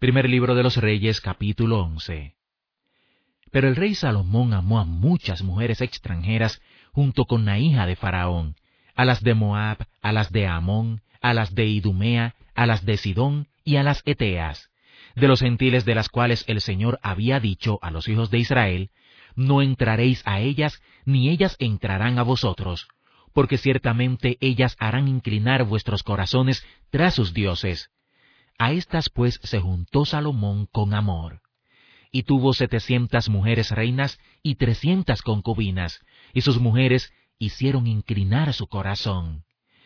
Primer libro de los Reyes, capítulo 11. Pero el rey Salomón amó a muchas mujeres extranjeras junto con la hija de Faraón, a las de Moab, a las de Amón, a las de Idumea, a las de Sidón y a las Eteas, de los gentiles de las cuales el Señor había dicho a los hijos de Israel: no entraréis a ellas, ni ellas entrarán a vosotros, porque ciertamente ellas harán inclinar vuestros corazones tras sus dioses. A estas pues se juntó Salomón con amor. Y tuvo 700 mujeres reinas y 300 concubinas, y sus mujeres hicieron inclinar su corazón.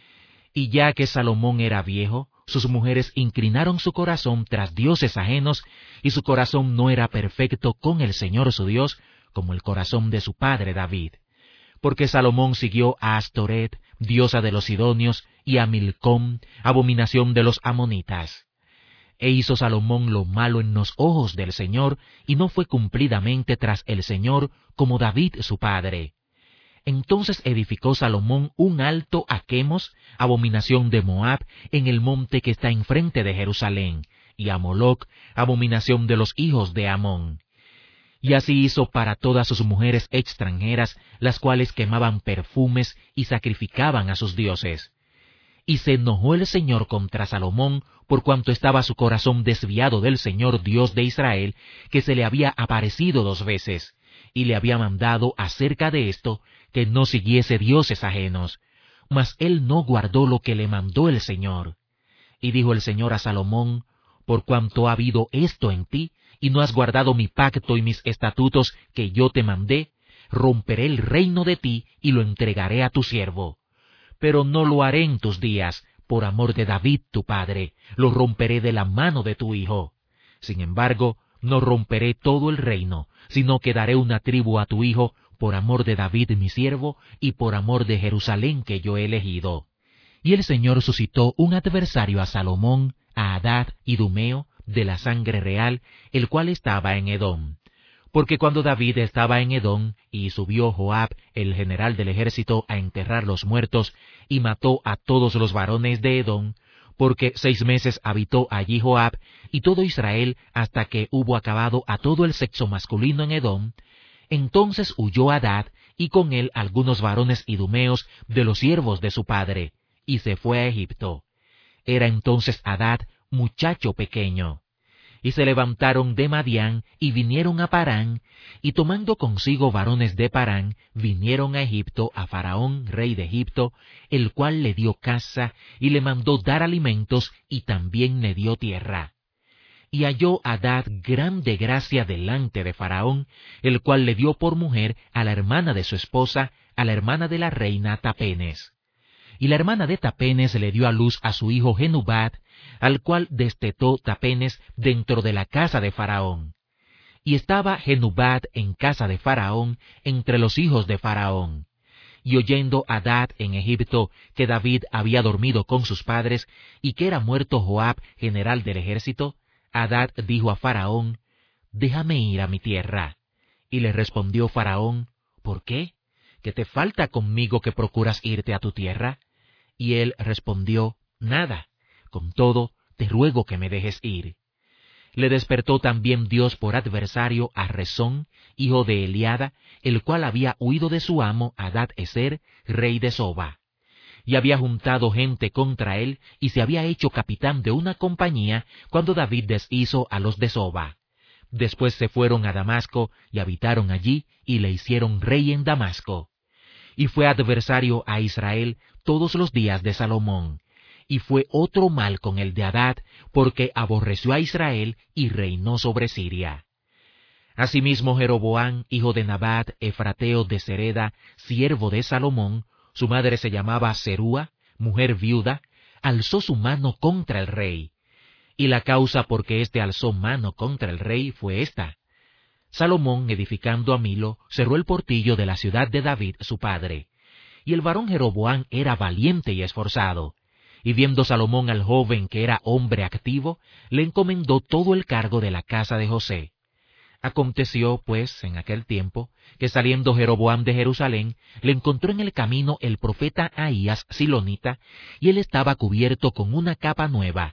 Y ya que Salomón era viejo, sus mujeres inclinaron su corazón tras dioses ajenos, y su corazón no era perfecto con el Señor su Dios, como el corazón de su padre David. Porque Salomón siguió a Astoret, diosa de los sidonios, y a Milcom, abominación de los amonitas. E hizo Salomón lo malo en los ojos del Señor, y no fue cumplidamente tras el Señor como David su padre. Entonces edificó Salomón un alto a Quemos, abominación de Moab, en el monte que está enfrente de Jerusalén, y a Moloc, abominación de los hijos de Amón. Y así hizo para todas sus mujeres extranjeras, las cuales quemaban perfumes y sacrificaban a sus dioses. Y se enojó el Señor contra Salomón, por cuanto estaba su corazón desviado del Señor Dios de Israel, que se le había aparecido 2 veces, y le había mandado acerca de esto, que no siguiese dioses ajenos. Mas él no guardó lo que le mandó el Señor. Y dijo el Señor a Salomón: por cuanto ha habido esto en ti, y no has guardado mi pacto y mis estatutos que yo te mandé, romperé el reino de ti y lo entregaré a tu siervo. Pero no lo haré en tus días, por amor de David tu padre, lo romperé de la mano de tu hijo. Sin embargo, no romperé todo el reino, sino que daré una tribu a tu hijo, por amor de David mi siervo, y por amor de Jerusalén que yo he elegido. Y el Señor suscitó un adversario a Salomón, a Hadad Idumeo, de la sangre real, el cual estaba en Edom. Porque cuando David estaba en Edom, y subió Joab, el general del ejército, a enterrar los muertos, y mató a todos los varones de Edom, porque 6 meses habitó allí Joab, y todo Israel, hasta que hubo acabado a todo el sexo masculino en Edom, entonces huyó Hadad, y con él algunos varones idumeos de los siervos de su padre, y se fue a Egipto. Era entonces Hadad muchacho pequeño. Y se levantaron de Madián, y vinieron a Parán, y tomando consigo varones de Parán, vinieron a Egipto a Faraón, rey de Egipto, el cual le dio casa, y le mandó dar alimentos, y también le dio tierra. Y halló Hadad grande gracia delante de Faraón, el cual le dio por mujer a la hermana de su esposa, a la hermana de la reina Tapenes. Y la hermana de Tapenes le dio a luz a su hijo Genubat, al cual destetó Tapenes dentro de la casa de Faraón. Y estaba Genubat en casa de Faraón, entre los hijos de Faraón. Y oyendo Hadad en Egipto que David había dormido con sus padres, y que era muerto Joab, general del ejército, Hadad dijo a Faraón: déjame ir a mi tierra. Y le respondió Faraón: ¿por qué? ¿Qué te falta conmigo que procuras irte a tu tierra? Y él respondió: nada. Con todo, te ruego que me dejes ir. Le despertó también Dios por adversario a Rezón, hijo de Eliada, el cual había huido de su amo Hadad-ezer, rey de Soba. Y había juntado gente contra él, y se había hecho capitán de una compañía, cuando David deshizo a los de Soba. Después se fueron a Damasco, y habitaron allí, y le hicieron rey en Damasco. Y fue adversario a Israel todos los días de Salomón. Y fue otro mal con el de Hadad, porque aborreció a Israel y reinó sobre Siria. Asimismo Jeroboam, hijo de Nabat, efrateo de Sereda, siervo de Salomón, su madre se llamaba Serúa, mujer viuda, alzó su mano contra el rey. Y la causa por que éste alzó mano contra el rey fue esta: Salomón, edificando a Milo, cerró el portillo de la ciudad de David su padre. Y el varón Jeroboam era valiente y esforzado. Y viendo Salomón al joven que era hombre activo, le encomendó todo el cargo de la casa de José. Aconteció, pues, en aquel tiempo, que saliendo Jeroboam de Jerusalén, le encontró en el camino el profeta Ahías Silonita, y él estaba cubierto con una capa nueva,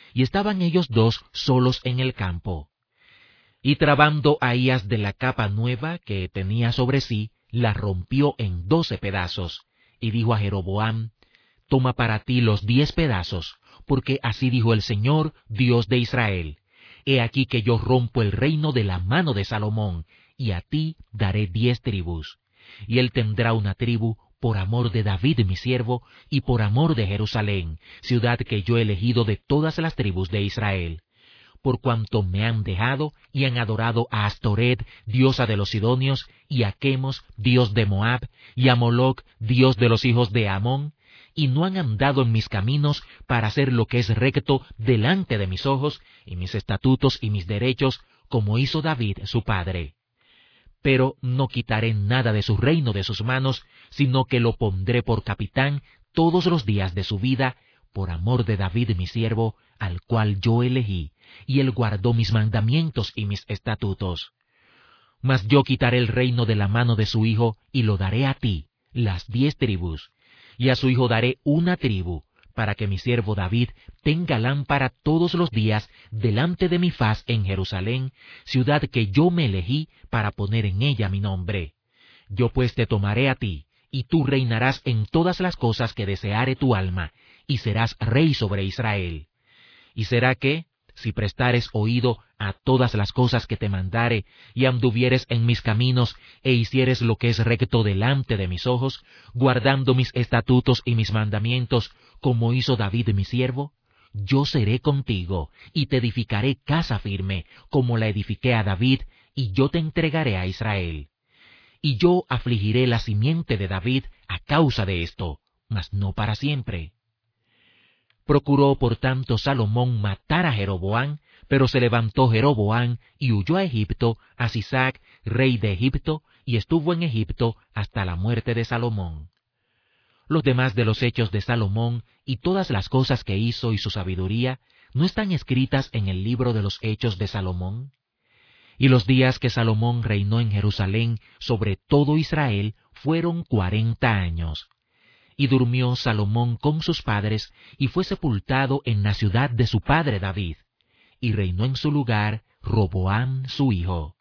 y estaban ellos dos solos en el campo. Y trabando Ahías de la capa nueva que tenía sobre sí, la rompió en 12 pedazos, y dijo a Jeroboam: Toma para ti los 10 pedazos, porque así dijo el Señor, Dios de Israel: He aquí que yo rompo el reino de la mano de Salomón, y a ti daré 10 tribus. Y él tendrá una tribu por amor de David mi siervo, y por amor de Jerusalén, ciudad que yo he elegido de todas las tribus de Israel. Por cuanto me han dejado y han adorado a Astoret, diosa de los sidonios, y a Chemos, dios de Moab, y a Moloc, dios de los hijos de Amón, y no han andado en mis caminos para hacer lo que es recto delante de mis ojos, y mis estatutos y mis derechos, como hizo David su padre. Pero no quitaré nada de su reino de sus manos, sino que lo pondré por capitán todos los días de su vida, por amor de David mi siervo, al cual yo elegí, y él guardó mis mandamientos y mis estatutos. Mas yo quitaré el reino de la mano de su hijo, y lo daré a ti, las 10 tribus, y a su hijo daré una tribu, para que mi siervo David tenga lámpara todos los días delante de mi faz en Jerusalén, ciudad que yo me elegí para poner en ella mi nombre. Yo pues te tomaré a ti, y tú reinarás en todas las cosas que deseare tu alma, y serás rey sobre Israel. Y será que, si prestares oído a todas las cosas que te mandare, y anduvieres en mis caminos, e hicieres lo que es recto delante de mis ojos, guardando mis estatutos y mis mandamientos, como hizo David mi siervo, yo seré contigo, y te edificaré casa firme, como la edifiqué a David, y yo te entregaré a Israel. Y yo afligiré la simiente de David a causa de esto, mas no para siempre. Procuró por tanto Salomón matar a Jeroboam, pero se levantó Jeroboam y huyó a Egipto, a Sisac, rey de Egipto, y estuvo en Egipto hasta la muerte de Salomón. Los demás de los hechos de Salomón y todas las cosas que hizo y su sabiduría, ¿no están escritas en el libro de los hechos de Salomón? Y los días que Salomón reinó en Jerusalén sobre todo Israel fueron 40 años. Y durmió Salomón con sus padres, y fue sepultado en la ciudad de su padre David, y reinó en su lugar Roboam su hijo.